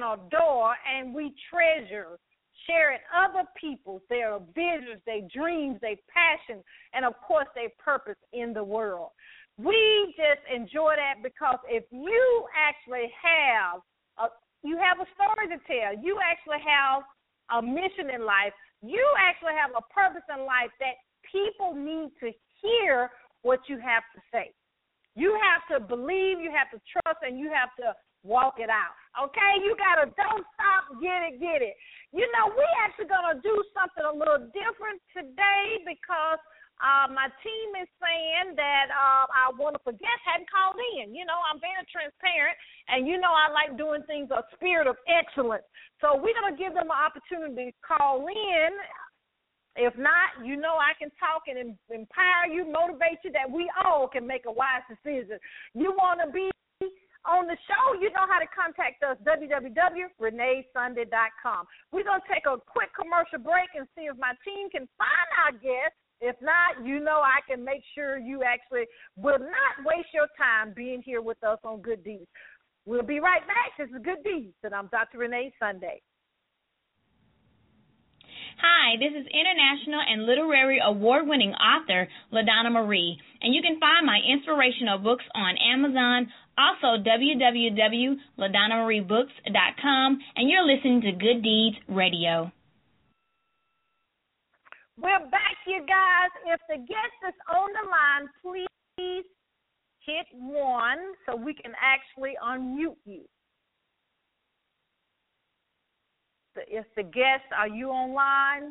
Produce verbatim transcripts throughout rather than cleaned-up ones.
adore, and we treasure sharing other people's, their visions, their dreams, their passions, and, of course, their purpose in the world. We just enjoy that because if you actually have a, you have a story to tell, you actually have a mission in life, you actually have a purpose in life that people need to hear what you have to say. You have to believe, you have to trust, and you have to walk it out. Okay? You got to don't stop, get it, get it. You know, we actually going to do something a little different today because uh, my team is saying that uh, our wonderful guest hadn't called in. You know, I'm very transparent, and you know I like doing things a spirit of excellence. So we're going to give them an opportunity to call in. If not, you know I can talk and empower you, motivate you that we all can make a wise decision. You want to be on the show, you know how to contact us, w w w dot renee sunday dot com. We're going to take a quick commercial break and see if my team can find our guest. If not, you know I can make sure you actually will not waste your time being here with us on Good Deeds. We'll be right back. This is Good Deeds, and I'm Doctor Renee Sunday. Hi, this is international and literary award-winning author LaDonna Marie, and you can find my inspirational books on Amazon, also w w w dot la donna marie books dot com, and you're listening to Good Deeds Radio. We're back, you guys. If the guest is on the line, please hit one so we can actually unmute you. If the guest, are you online?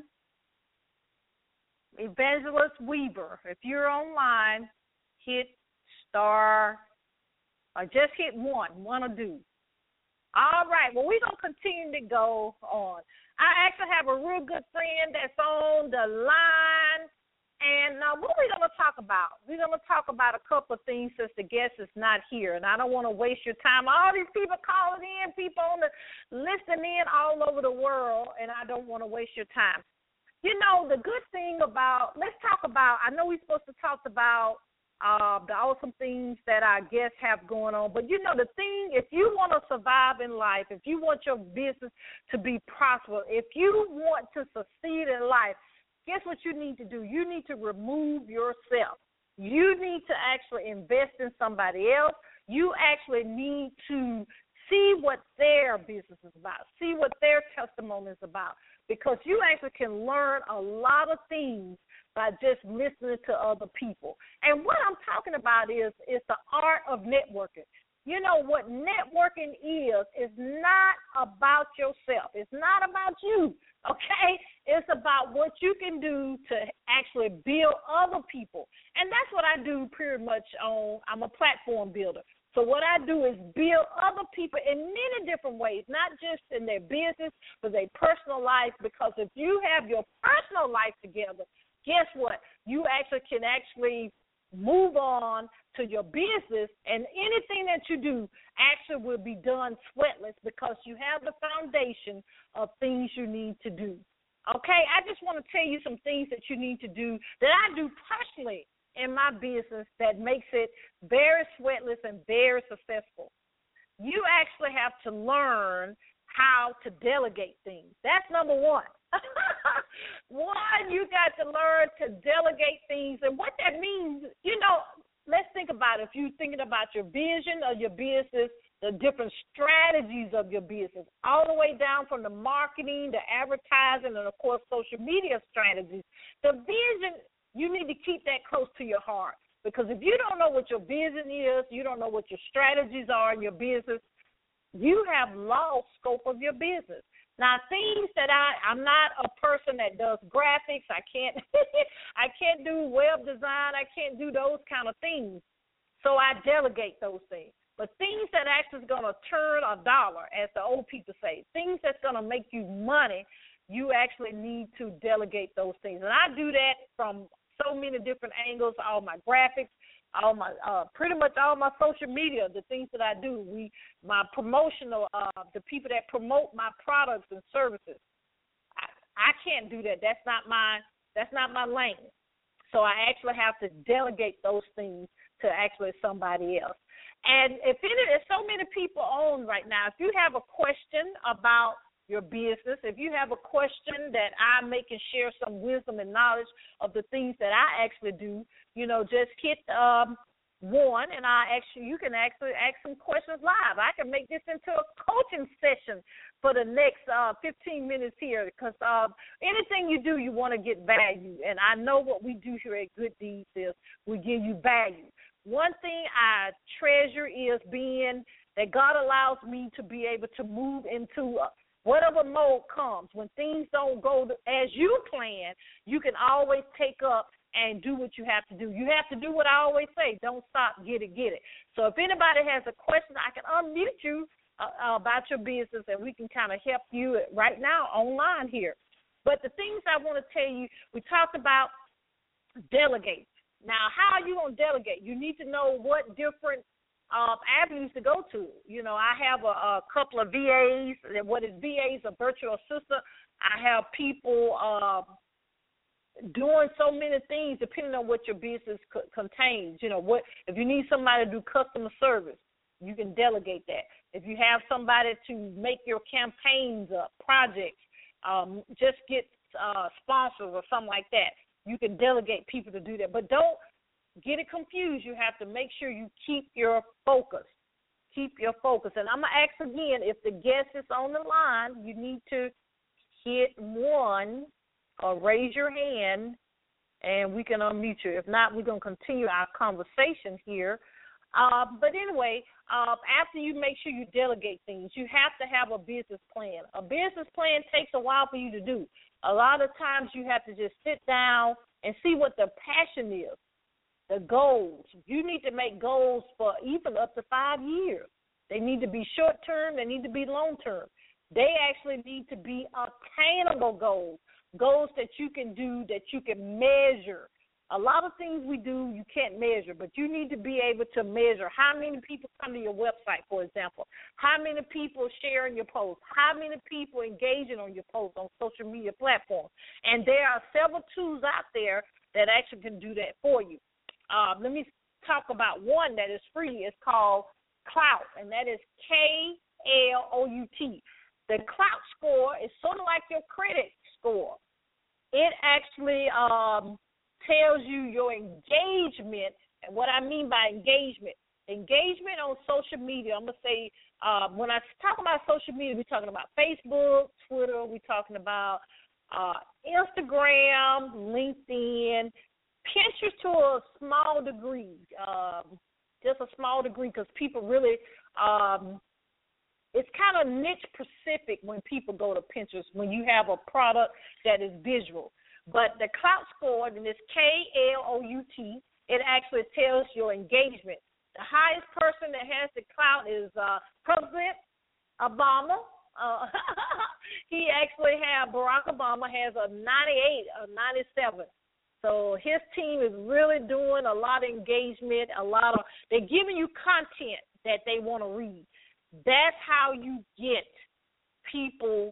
Evangelist Weaver, if you're online, hit star, or just hit one. One will do. All right. Well, we're going to continue to go on. I actually have a real good friend that's on the line. And uh, what are we going to talk about? We're going to talk about a couple of things since the guest is not here, and I don't want to waste your time. All these people calling in, people on the listening in all over the world, and I don't want to waste your time. You know, the good thing about, let's talk about, I know we're supposed to talk about uh, the awesome things that our guests have going on, but you know the thing, if you want to survive in life, if you want your business to be prosperous, if you want to succeed in life, guess what you need to do? You need to remove yourself. You need to actually invest in somebody else. You actually need to see what their business is about, see what their testimony is about, because you actually can learn a lot of things by just listening to other people. And what I'm talking about is, is the art of networking. You know, what networking is, is not about yourself. It's not about you, okay? It's about what you can do to actually build other people. And that's what I do pretty much on, I'm a platform builder. So what I do is build other people in many different ways, not just in their business, but their personal life, because if you have your personal life together, guess what? You actually can actually move on to your business, and anything that you do actually will be done sweatless because you have the foundation of things you need to do. Okay, I just want to tell you some things that you need to do that I do personally in my business that makes it very sweatless and very successful. You actually have to learn how to delegate things. That's number one. One, you got to learn to delegate things. And what that means, you know, let's think about it. If you're thinking about your vision of your business, the different strategies of your business, all the way down from the marketing, the advertising, and, of course, social media strategies. The vision, you need to keep that close to your heart, because if you don't know what your vision is, you don't know what your strategies are in your business, you have lost scope of your business. Now, things that I, I'm not a person that does graphics. I can't I can't do web design. I can't do those kind of things. So I delegate those things. But things that actually is going to turn a dollar, as the old people say, things that's going to make you money, you actually need to delegate those things. And I do that from so many different angles, all my graphics, all my, uh, pretty much all my social media, the things that I do, we, my promotional, uh, the people that promote my products and services. I, I can't do that. That's not my, that's not my lane. So I actually have to delegate those things to actually somebody else. And if it, there's so many people on right now, if you have a question about your business, if you have a question that I may can share some wisdom and knowledge of the things that I actually do, you know, just hit um, one, and I actually you can actually ask some questions live. I can make this into a coaching session for the next uh, fifteen minutes here, because uh, anything you do, you want to get value. And I know what we do here at Good Deeds is we give you value. One thing I treasure is being that God allows me to be able to move into a, whatever mode comes. When things don't go as you plan, you can always take up and do what you have to do. You have to do what I always say. Don't stop, get it, get it. So if anybody has a question, I can unmute you uh, about your business, and we can kind of help you right now online here. But the things I want to tell you, we talked about delegate. Now, how are you going to delegate? You need to know what different Uh, avenues to go to. You know, I have a, a couple of V As. What is V As? A virtual assistant. I have people uh, doing so many things depending on what your business co- contains. You know, what if you need somebody to do customer service, you can delegate that. If you have somebody to make your campaigns up, projects, um, just get uh, sponsors or something like that, you can delegate people to do that. But don't get it confused. You have to make sure you keep your focus. Keep your focus. And I'm going to ask again, if the guest is on the line, you need to hit one or raise your hand, and we can unmute you. If not, we're going to continue our conversation here. Uh, but anyway, uh, after you make sure you delegate things, you have to have a business plan. A business plan takes a while for you to do. A lot of times you have to just sit down and see what the passion is. The goals. You need to make goals for even up to five years. They need to be short-term. They need to be long-term. They actually need to be attainable goals, goals that you can do, that you can measure. A lot of things we do you can't measure, but you need to be able to measure how many people come to your website, for example, how many people sharing your posts, how many people engaging on your posts on social media platforms. And there are several tools out there that actually can do that for you. Uh, let me talk about one that is free. It's called Clout, and that is K L O U T. The Clout score is sort of like your credit score. It actually um, tells you your engagement, and what I mean by engagement, engagement on social media. I'm going to say, uh, when I talk about social media, we're talking about Facebook, Twitter, we're talking about uh, Instagram, LinkedIn, Pinterest to a small degree, um, just a small degree, because people really, um, it's kind of niche specific when people go to Pinterest, when you have a product that is visual. But the Clout score, and it's K L O U T, it actually tells your engagement. The highest person that has the Clout is uh, President Obama. Uh, he actually has, Barack Obama has a ninety-eight, a ninety-seven. So his team is really doing a lot of engagement, a lot of, they're giving you content that they want to read. That's how you get people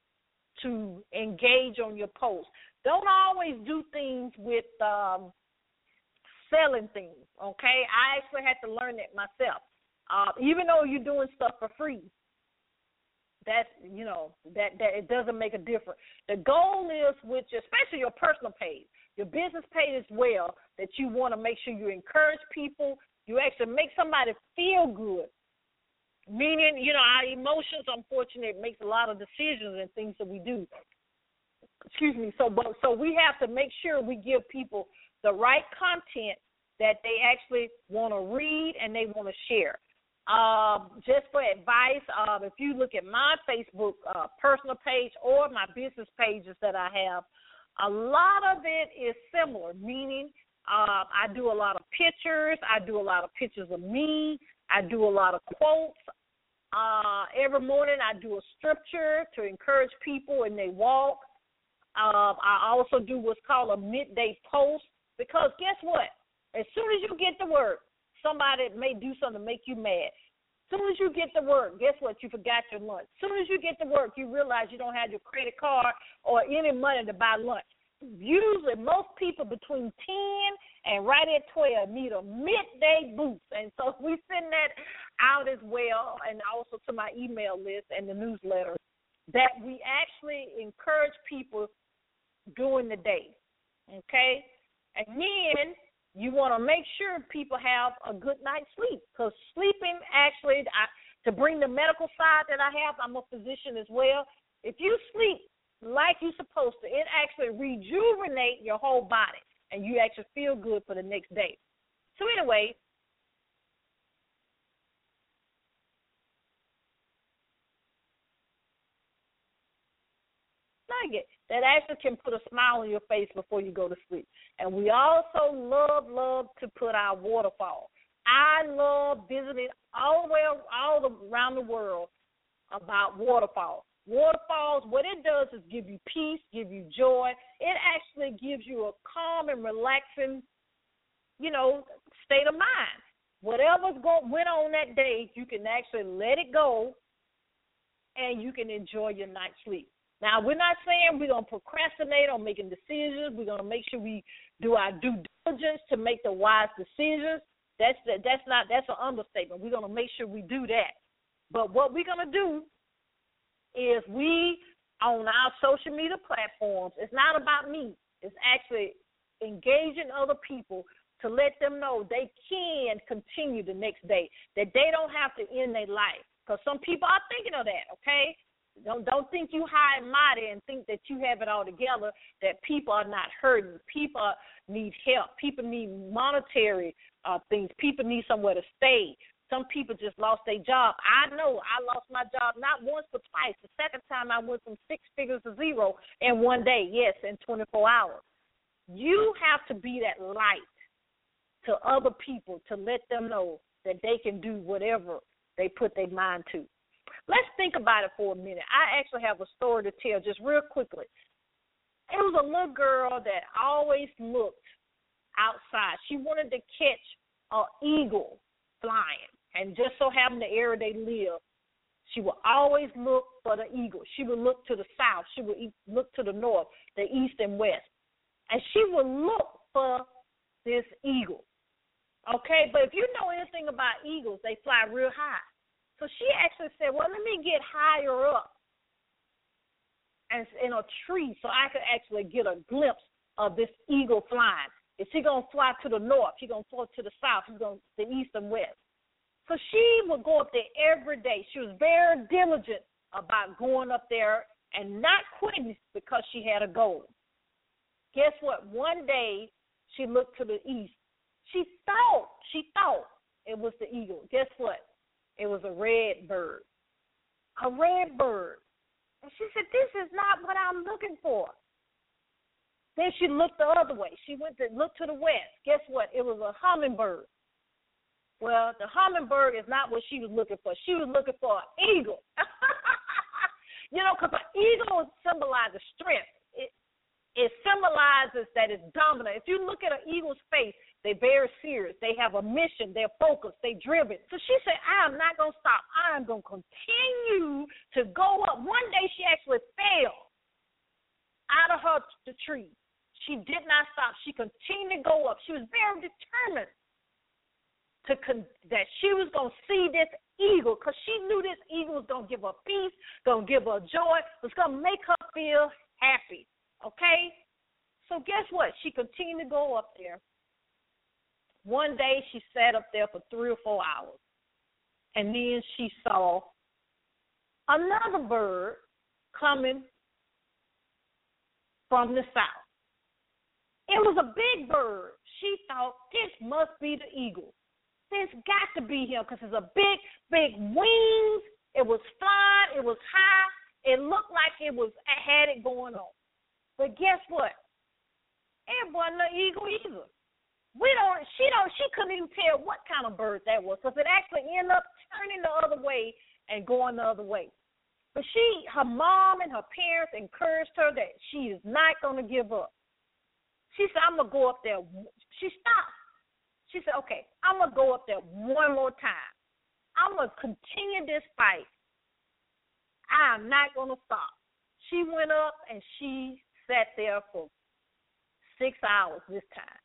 to engage on your post. Don't always do things with um, selling things, okay? I actually had to learn that myself. Uh, even though you're doing stuff for free, that's, you know, that, that it doesn't make a difference. The goal is with, your, especially your personal page, your business page as well, that you want to make sure you encourage people, you actually make somebody feel good. Meaning, you know, our emotions, unfortunately, makes a lot of decisions and things that we do. Excuse me. So, but, so we have to make sure we give people the right content that they actually want to read and they want to share. Um, just for advice, um, if you look at my Facebook uh, personal page or my business pages that I have, a lot of it is similar, meaning uh, I do a lot of pictures. I do a lot of pictures of me. I do a lot of quotes. Uh, every morning I do a scripture to encourage people in their walk. Uh, I also do what's called a midday post, because guess what? As soon as you get to work, somebody may do something to make you mad. As soon as you get to work, guess what? You forgot your lunch. As soon as you get to work, you realize you don't have your credit card or any money to buy lunch. usually most people between ten and right at twelve need a midday boost. And so we send that out as well, and also to my email list and the newsletter, that we actually encourage people during the day, okay? And then you want to make sure people have a good night's sleep, because sleeping actually, I, to bring the medical side that I have, I'm a physician as well. If you sleep like you're supposed to, it actually rejuvenates your whole body, and you actually feel good for the next day. So anyway, nugget that actually can put a smile on your face before you go to sleep. And we also love, love to put our waterfall. I love visiting all the way all around the world about waterfalls. Waterfalls, what it does is give you peace, give you joy. It actually gives you a calm and relaxing, you know, state of mind. Whatever's go, went on that day, you can actually let it go, and you can enjoy your night's sleep. Now, we're not saying we're going to procrastinate on making decisions. We're going to make sure we do our due diligence to make the wise decisions. That's that's not that's an understatement. We're going to make sure we do that. But what we're going to do is we, on our social media platforms, it's not about me. It's actually engaging other people to let them know they can continue the next day, that they don't have to end their life. Because some people are thinking of that, okay? Don't don't think you high and mighty and think that you have it all together, that people are not hurting. People need help. People need monetary uh, things. People need somewhere to stay. Some people just lost their job. I know I lost my job not once but twice. The second time I went from six figures to zero in one day, yes, in twenty-four hours. You have to be that light to other people to let them know that they can do whatever they put their mind to. Let's think about it for a minute. I actually have a story to tell just real quickly. It was a little girl that always looked outside. She wanted to catch an eagle flying, and just so happened the area they live, she would always look for the eagle. She would look to the south. She would look to the north, the east, and west. And she would look for this eagle. Okay, but if you know anything about eagles, they fly real high. So she actually said, well, let me get higher up and in a tree so I could actually get a glimpse of this eagle flying. Is he going to fly to the north? He's going to fly to the south. He's going to the east and west. So she would go up there every day. She was very diligent about going up there and not quitting because she had a goal. Guess what? One day she looked to the east. She thought, she thought it was the eagle. Guess what? It was a red bird, a red bird. And she said, this is not what I'm looking for. Then she looked the other way. She went to look to the west. Guess what? It was a hummingbird. Well, the hummingbird is not what she was looking for. She was looking for an eagle. You know, because an eagle symbolizes strength. It, it symbolizes that it's dominant. If you look at an eagle's face, they're very serious. They have a mission. They're focused. They're driven. So she said, I am not going to stop. I am going to continue to go up. One day she actually fell out of her the tree. She did not stop. She continued to go up. She was very determined to con- that she was going to see this eagle, because she knew this eagle was going to give her peace, going to give her joy, was going to make her feel happy. Okay? So guess what? She continued to go up there. One day she sat up there for three or four hours, and then she saw another bird coming from the south. It was a big bird. She thought, this must be the eagle. This got to be him, because it's a big, big wings. It was flying. It was high. It looked like it was had it going on. But guess what? It wasn't an eagle either. We don't, she don't, she couldn't even tell what kind of bird that was, because it actually ended up turning the other way and going the other way. But she, her mom and her parents encouraged her that she is not going to give up. She said, I'm going to go up there. She stopped. She said, okay, I'm going to go up there one more time. I'm going to continue this fight. I'm not going to stop. She went up and she sat there for six hours this time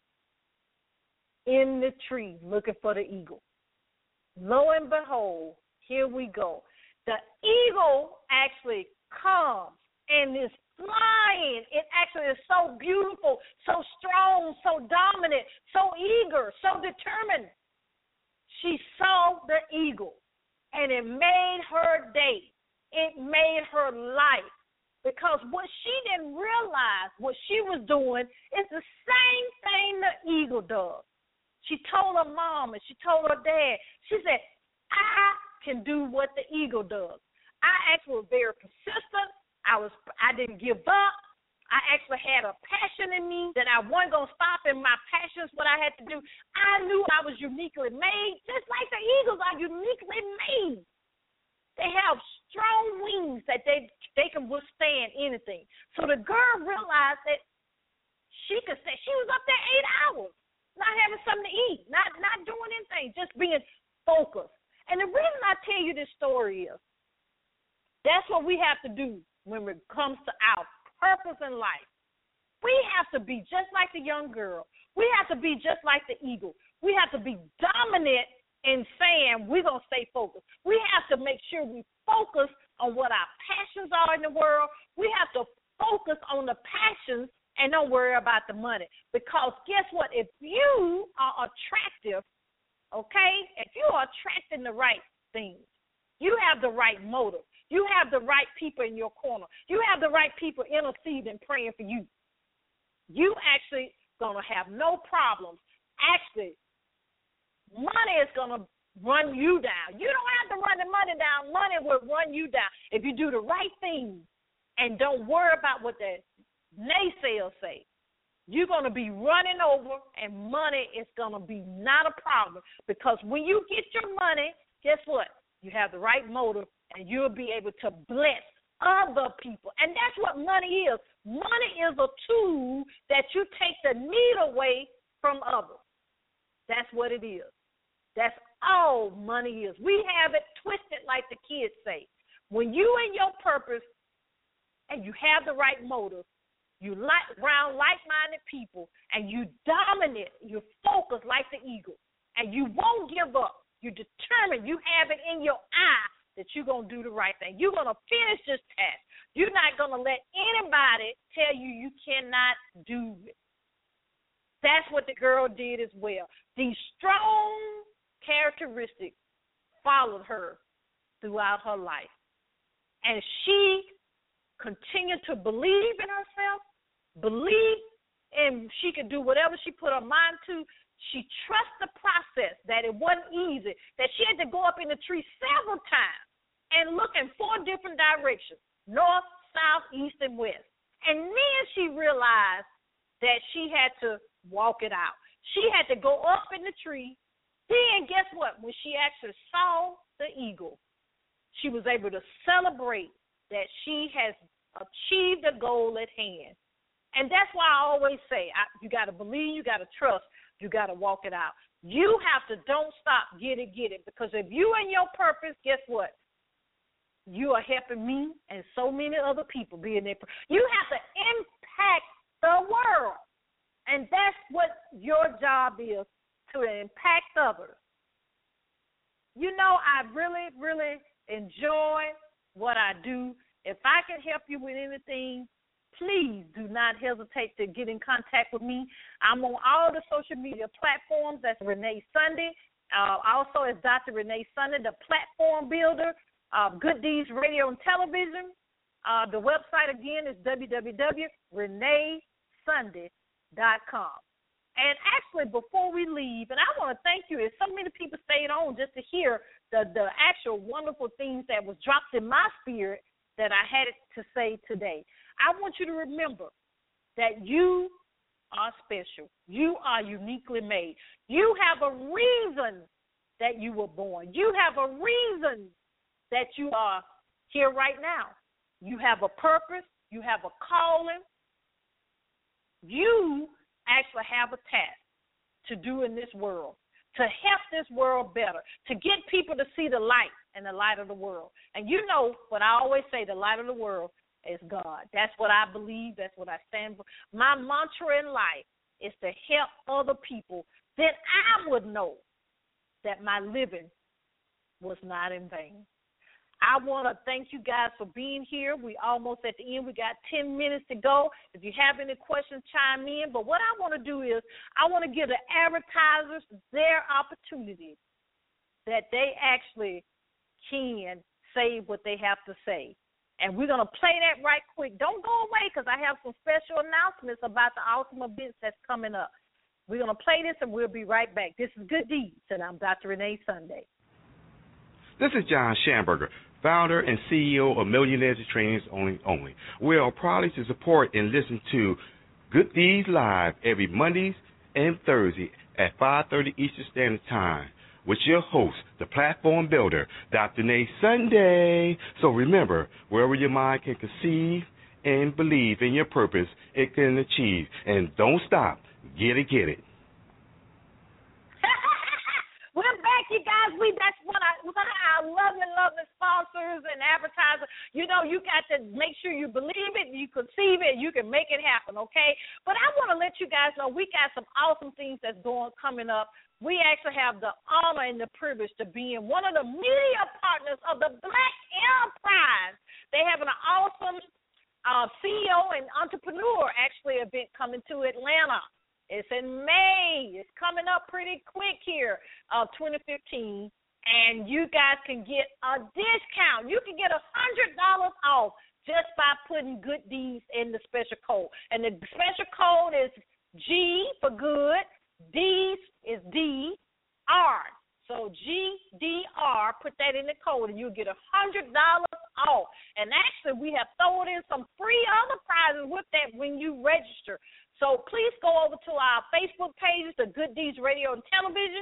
in the tree looking for the eagle. Lo and behold, here we go. The eagle actually comes and is flying. It actually is so beautiful, so strong, so dominant, so eager, so determined. She saw the eagle, and it made her day. It made her life. Because what she didn't realize, what she was doing, is the same thing the eagle does. She told her mom and she told her dad, she said, I can do what the eagle does. I actually was very persistent. I was. I didn't give up. I actually had a passion in me that I wasn't going to stop in my passions, what I had to do. I knew I was uniquely made, just like the eagles are uniquely made. They have strong wings that they they can withstand anything. So the girl realized that she could say she was up there eight hours, not having something to eat, not not doing anything, just being focused. And the reason I tell you this story is that's what we have to do when it comes to our purpose in life. We have to be just like the young girl. We have to be just like the eagle. We have to be dominant in saying we're going to stay focused. We have to make sure we focus on what our passions are in the world. We have to focus on the passions and don't worry about the money. Because guess what? If you are attractive, okay, if you are attracting the right things, you have the right motive. You have the right people in your corner. You have the right people interceding and praying for you. You actually going to have no problems. Actually, money is going to run you down. You don't have to run the money down. Money will run you down if you do the right thing and don't worry about what the naysayers say. You're going to be running over, and money is going to be not a problem, because when you get your money, guess what? You have the right motive, and you'll be able to bless other people. And that's what money is. Money is a tool that you take the need away from others. That's what it is. That's all money is. We have it twisted, like the kids say. When you in your purpose and you have the right motive, you like around like-minded people, and you dominate, you focus like the eagle, and you won't give up. You're determined. You have it in your eye that you're going to do the right thing. You're going to finish this task. You're not going to let anybody tell you you cannot do it. That's what the girl did as well. These strong characteristics followed her throughout her life. And she continued to believe in herself, believe in she could do whatever she put her mind to. She trusted the process, that it wasn't easy, that she had to go up in the tree several times and look in four different directions, north, south, east, and west. And then she realized that she had to walk it out. She had to go up in the tree. Then guess what? When she actually saw the eagle, she was able to celebrate that she has achieved the goal at hand. And that's why I always say, I, you got to believe, you got to trust, you got to walk it out. You have to don't stop, get it, get it. Because if you and your purpose, guess what? You are helping me and so many other people be in their purpose. You have to impact the world. And that's what your job is, to impact others. You know, I really, really enjoy what I do. If I can help you with anything, please do not hesitate to get in contact with me. I'm on all the social media platforms. That's Renee Sunday. Uh, also, as Doctor Renee Sunday, the platform builder, uh, Good Deeds Radio and Television. Uh, the website, again, is w w w dot renee sunday dot com. And actually, before we leave, and I want to thank you, as so many people stayed on just to hear the, the actual wonderful things that was dropped in my spirit that I had to say today. I want you to remember that you are special. You are uniquely made. You have a reason that you were born. You have a reason that you are here right now. You have a purpose. You have a calling. You actually have a task to do in this world, to help this world better, to get people to see the light and the light of the world. And you know what I always say, the light of the world is God. That's what I believe. That's what I stand for. My mantra in life is to help other people. Then I would know that my living was not in vain. I want to thank you guys for being here. We almost at the end. We got ten minutes to go. If you have any questions, chime in. But what I want to do is I want to give the advertisers their opportunity that they actually can say what they have to say. And we're going to play that right quick. Don't go away because I have some special announcements about the awesome events that's coming up. We're going to play this, and we'll be right back. This is Good Deeds, and I'm Doctor Renee Sunday. This is John Schamberger, founder and C E O of Millionaires Trainings Only Only. We are proud to support and listen to Good Deeds Live every Mondays and Thursday at five thirty Eastern Standard Time with your host, the platform builder, Doctor Renee Sunday. So remember, wherever your mind can conceive and believe in your purpose, it can achieve. And don't stop. Get it, get it. We're back, you guys. We that's one of one of our lovely, lovely sponsors and advertisers. You know, you got to make sure you believe it, you conceive it, you can make it happen, okay? But I want to let you guys know we got some awesome things that's going coming up. We actually have the honor and the privilege to be in one of the media partners of the Black Enterprise. They have an awesome uh, C E O and entrepreneur actually event coming to Atlanta. It's in May. It's coming up pretty quick here, uh, twenty fifteen, and you guys can get a discount. You can get one hundred dollars off just by putting Good Deeds in the special code. And the special code is G for good, Deeds is D, R. So G D R, put that in the code, and you'll get one hundred dollars off. And actually, we have thrown in some free other prizes with that when you register. So please go over to our Facebook pages, the Good Deeds Radio and Television,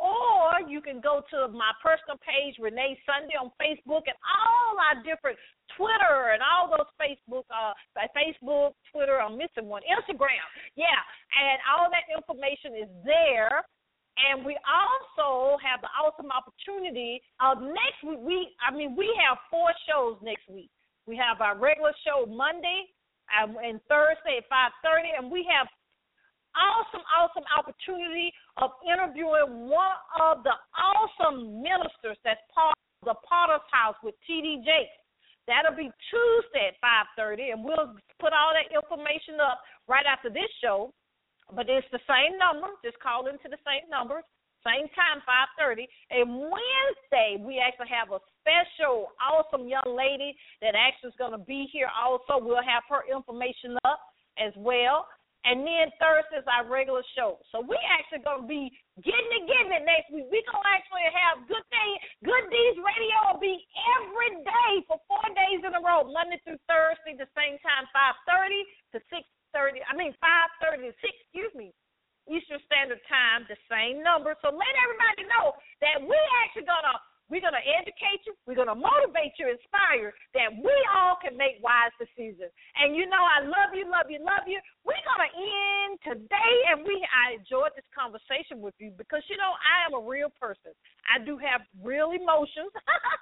or you can go to my personal page, Renee Sunday, on Facebook, and all our different Twitter and all those Facebook, uh, Facebook, Twitter, I'm missing one, Instagram. Yeah, and all that information is there. And we also have the awesome opportunity of next week. We, I mean, we have four shows next week. We have our regular show Monday, Um, and Thursday at five thirty, and we have awesome, awesome opportunity of interviewing one of the awesome ministers that's part of the Potter's House with T D Jakes. That'll be Tuesday at five thirty, and we'll put all that information up right after this show. But it's the same number. Just call into the same number, same time, five thirty. And Wednesday, we actually have a special, awesome young lady that actually is going to be here also. We'll have her information up as well. And then Thursday is our regular show. So we actually going to be getting it, getting it next week. We're going to actually have Good Day, Good Deeds Radio will be every day for four days in a row, Monday through Thursday, the same time, five thirty to six thirty. I mean, five thirty to six, excuse me. Eastern Standard Time, the same number. So let everybody know that we actually gonna we're gonna educate you, we're gonna motivate you, inspire that we all can make wise decisions. And you know, I love you, love you, love you. We're gonna end today, and we I enjoyed this conversation with you because you know I am a real person. I do have real emotions.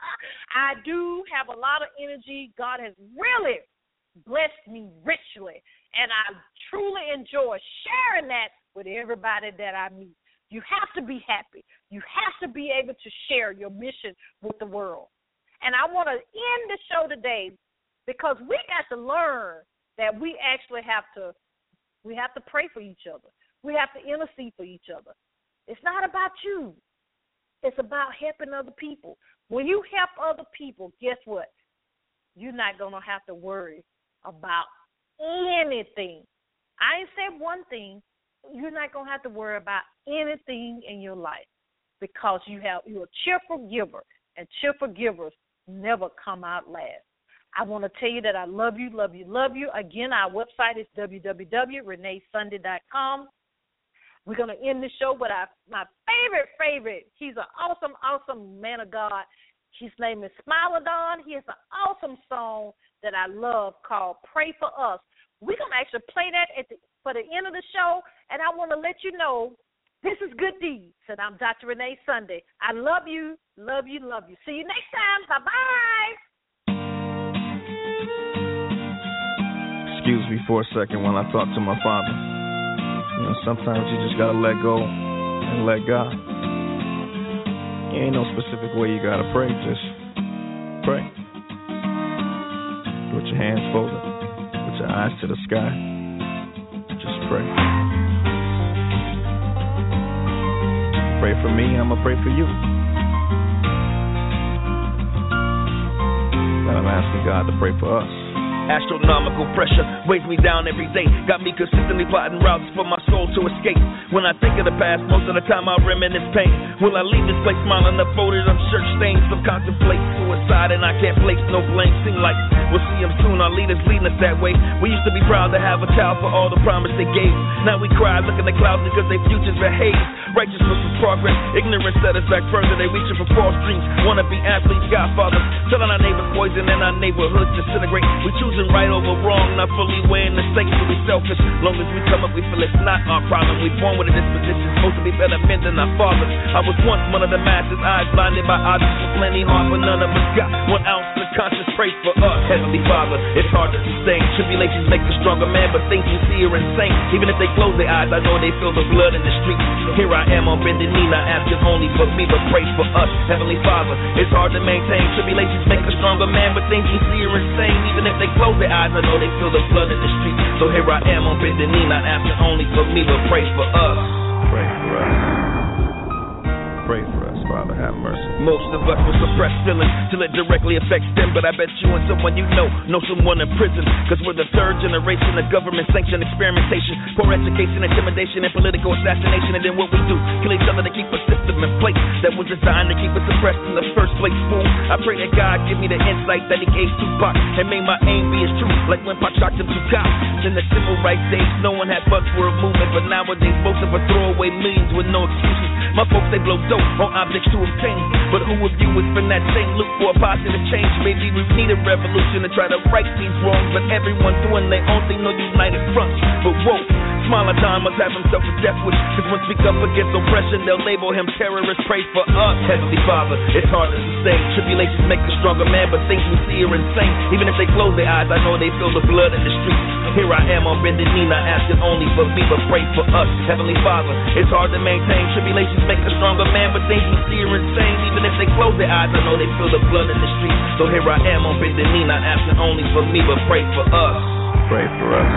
I do have a lot of energy. God has really blessed me richly, and I truly enjoy sharing that with everybody that I meet. You have to be happy. You have to be able to share your mission with the world. And I want to end the show today because we got to learn that we actually have to we have to pray for each other. We have to intercede for each other. It's not about you. It's about helping other people. When you help other people, guess what? You're not going to have to worry about anything. I ain't said one thing. You're not going to have to worry about anything in your life because you have, you're a cheerful giver, and cheerful givers never come out last. I want to tell you that I love you, love you, love you. Again, our website is w w w dot renee sunday dot com. We're going to end the show with our, my favorite, favorite. He's an awesome, awesome man of God. His name is Smilodon. He has an awesome song that I love called Pray For Us. We're going to actually play that at the, for the end of the show, and I want to let you know this is Good Deeds, and I'm Doctor Renee Sunday. I love you, love you, love you. See you next time. Bye-bye. for a second while I talk to my Father. You know, sometimes you just gotta let go and let God. There ain't no specific way you gotta pray, just pray. Put your hands folded, put your eyes to the sky, just pray. Pray for me, I'ma pray for you. And I'm asking God to pray for us. Astronomical pressure weighs me down every day. Got me consistently plotting routes for my soul to escape. When I think of the past, most of the time I reminisce pain. Will I leave this place smiling up folded up shirt stains? Some contemplate suicide and I can't place no blame. Seem like we'll see them soon, our leaders leading us that way. We used to be proud to have a child for all the promise they gave. Now we cry, look in the clouds because their futures behave. Righteousness is progress, ignorance set us back further. They reaching for false dreams, wanna be athletes, godfathers. Telling our neighbors poison and our neighborhoods disintegrate. We choosing right over wrong, not fully weighing the stakes to be selfish. Long as we come up, we feel it's not our problem. We born with a disposition, supposed to be better men than our fathers. I was once one of the masses, eyes blinded by objects with plenty heart, but none of us got one ounce of conscious. Pray for us, Heavenly Father. It's hard to sustain. Tribulations make a stronger man, but things you see are insane. Even if they close their eyes, I know they feel the blood in the streets. Here I am on bended knee, not asking only for me, but pray for us, Heavenly Father. It's hard to maintain. Tribulations make a stronger man, but things you see are insane. Even if they close their eyes, I know they feel the blood in the streets. So here I am on bended knee, not asking only for me, but pray for us. Pray for us. Pray for us, Father, have mercy. Most of us will suppress feelings till it directly affects them, but I bet you and someone you know know someone in prison, cause we're the third generation of government-sanctioned experimentation, poor education, intimidation, and political assassination. And then what we do, kill each other to keep a system in place that was designed to keep us suppressed in the first place, fool. I pray that God give me the insight that he gave Tupac and made my aim be as true, like when Pac shocked him to cops. In the civil rights days, no one had bucks for a movement, but nowadays most of us throw away millions with no excuses. My folks, they blow dope on objects to obtain, but who of you would spend that same loot for a positive change? Maybe we need a revolution to try to right these wrongs, but everyone doing their own thing, no united front. But whoa, Smaller Don must have himself a death wish, cause when speak up against oppression, they'll label him terrorist. Pray for us, Heavenly Father. It's hard to sustain. Tribulations make a stronger man, but things we see are insane. Even if they close their eyes, I know they feel the blood in the streets. Here I am on bended knee, not asking only for me, but pray for us, Heavenly Father. It's hard to maintain. Tribulations make a stronger man, but things we see are insane. Even if they close their eyes, I know they feel the blood in the streets. So here I am on bended knee, not asking only for me, but pray for us. Pray for us.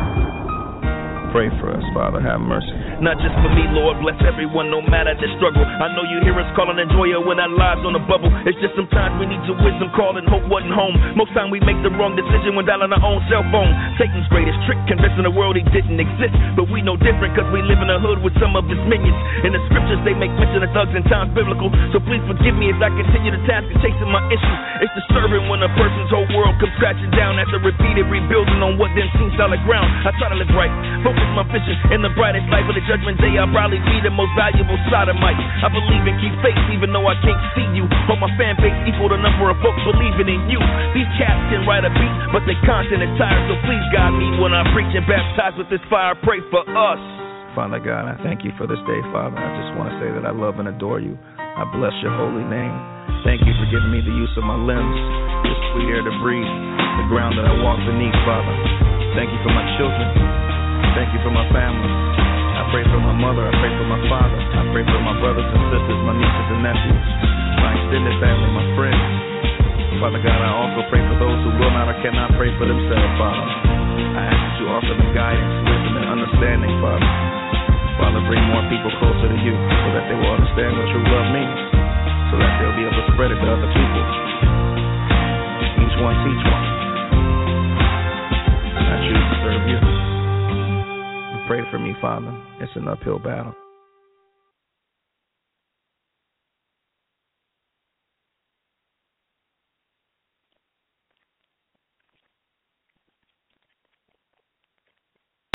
Pray for us, Father, have mercy. Not just for me, Lord, bless everyone, no matter the struggle. I know you hear us calling and joy when our lives on a bubble. It's just sometimes we need your wisdom, calling hope wasn't home. Most time we make the wrong decision when dialing our own cell phone. Satan's greatest trick, convincing the world he didn't exist. But we know different, cause we live in a hood with some of his minions. In the scriptures, they make mention of thugs and times biblical. So please forgive me as I continue the task of chasing my issues. It's disturbing when a person's whole world comes crashing down after repeated rebuilding on what then seems solid ground. I try to live right, focus my vision in the brightest light. With the judgment day, I'll probably be the most valuable sodomite. I believe in keep faith even though I can't see you. But my fan base equal the number of folks believing in you. These cats can write a beat, but they content is tired. So please guide me when I preach and baptize with this fire. Pray for us. Father God, I thank you for this day, Father. I just want to say that I love and adore you. I bless your holy name. Thank you for giving me the use of my limbs, this sweet air to breathe, the ground that I walk beneath, Father. Thank you for my children. Thank you for my family. I pray for my mother. I pray for my father. I pray for my brothers and sisters, my nieces and nephews, my extended family, my friends. Father God, I also pray for those who will not or cannot pray for themselves, Father. I ask that you offer them guidance, wisdom, and understanding, Father. Father, bring more people closer to you so that they will understand what true love means, so that they'll be able to spread it to other people. Each one teach one. I choose to serve you. Pray for me, Father. It's an uphill battle.